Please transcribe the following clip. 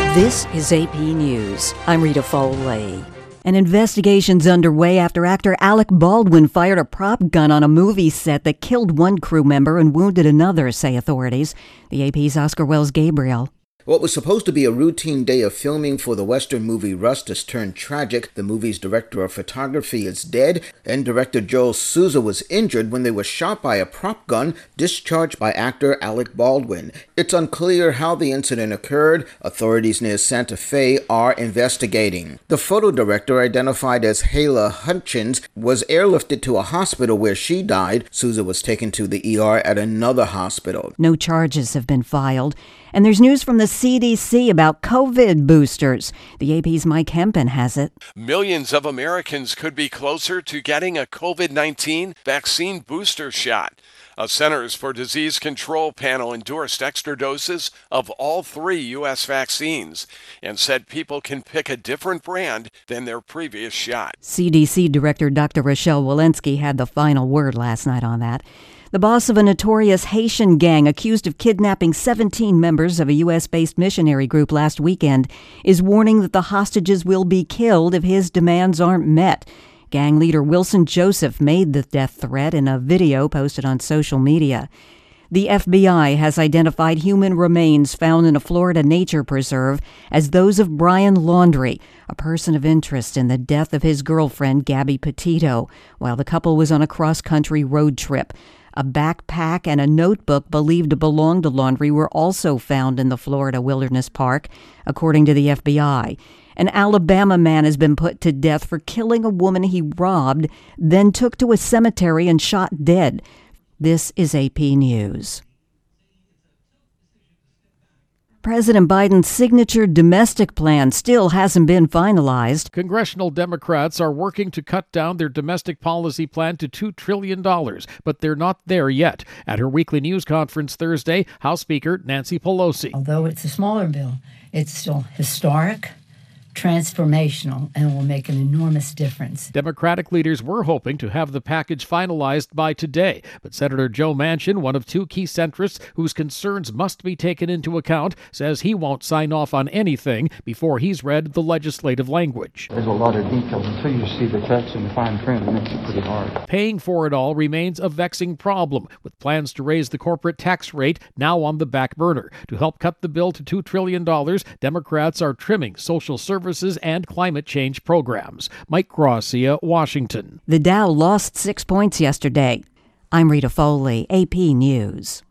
This is AP News. I'm Rita Foley. An investigation's underway after actor Alec Baldwin fired a prop gun on a movie set that killed one crew member and wounded another, say authorities. The AP's Oscar Wells Gabriel. What was supposed to be a routine day of filming for the Western movie Rust has turned tragic. The movie's director of photography is dead, and director Joel Souza was injured when they were shot by a prop gun discharged by actor Alec Baldwin. It's unclear how the incident occurred. Authorities near Santa Fe are investigating. The photo director, identified as Hala Hutchins, was airlifted to a hospital where she died. Souza was taken to the ER at another hospital. No charges have been filed. And there's news from the CDC about COVID boosters. The AP's Mike Hempen has it. Millions of Americans could be closer to getting a COVID-19 vaccine booster shot. A Centers for Disease Control panel endorsed extra doses of all 3 U.S. vaccines and said people can pick a different brand than their previous shot. CDC Director Dr. Rochelle Walensky had the final word last night on that. The boss of a notorious Haitian gang accused of kidnapping 17 members of a U.S.-based missionary group last weekend is warning that the hostages will be killed if his demands aren't met. Gang leader Wilson Joseph made the death threat in a video posted on social media. The FBI has identified human remains found in a Florida nature preserve as those of Brian Laundrie, a person of interest in the death of his girlfriend, Gabby Petito, while the couple was on a cross-country road trip. A backpack and a notebook believed to belong to Laundrie were also found in the Florida Wilderness Park, according to the FBI. An Alabama man has been put to death for killing a woman he robbed, then took to a cemetery and shot dead. This is AP News. President Biden's signature domestic plan still hasn't been finalized. Congressional Democrats are working to cut down their domestic policy plan to $2 trillion, but they're not there yet. At her weekly news conference Thursday, House Speaker Nancy Pelosi. Although it's a smaller bill, it's still historic, transformational, and will make an enormous difference. Democratic leaders were hoping to have the package finalized by today, but Senator Joe Manchin, one of 2 key centrists whose concerns must be taken into account, says he won't sign off on anything before he's read the legislative language. There's a lot of detail. Until you see the text and the fine print, it makes it pretty hard. Paying for it all remains a vexing problem, with plans to raise the corporate tax rate now on the back burner. To help cut the bill to $2 trillion, Democrats are trimming social services and climate change programs. Mike Gracia, Washington. The Dow lost 6 points yesterday. I'm Rita Foley, AP News.